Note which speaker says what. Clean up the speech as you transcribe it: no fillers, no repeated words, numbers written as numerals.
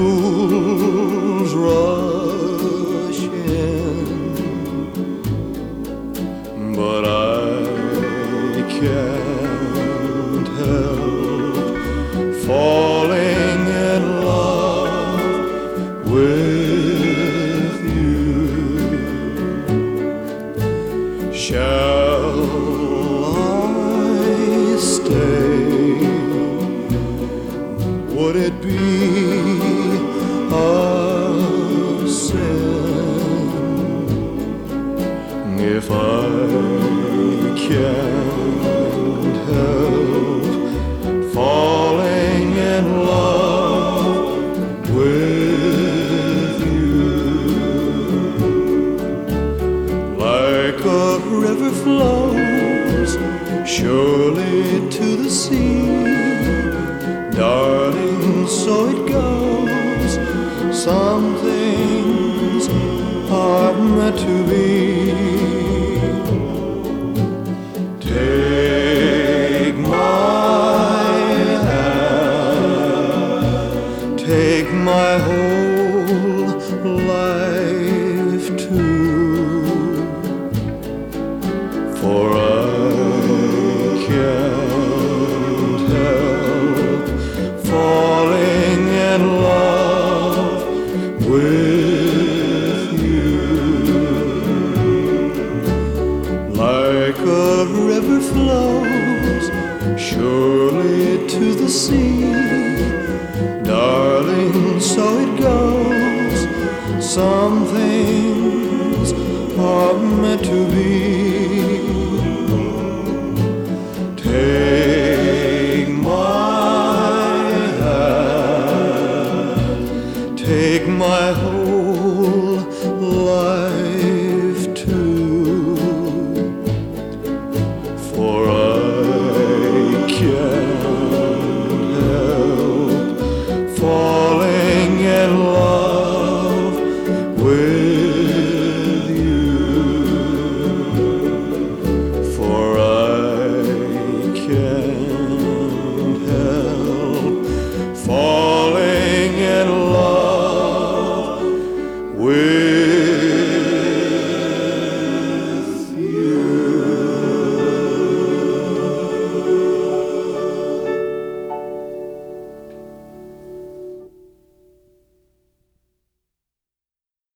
Speaker 1: jewels rush in, but I can't help falling in love with you. Shall I stay? Would it be a sin if I can't help falling in love with you? Like a river flows surely to the sea, darling, so it goes. Some things are meant to be. Take my hand, take my whole life too, for I can't help falling in love with you. Like a river flows surely to the sea, darling, so it goes. Some things are meant to be. Take my hand, take my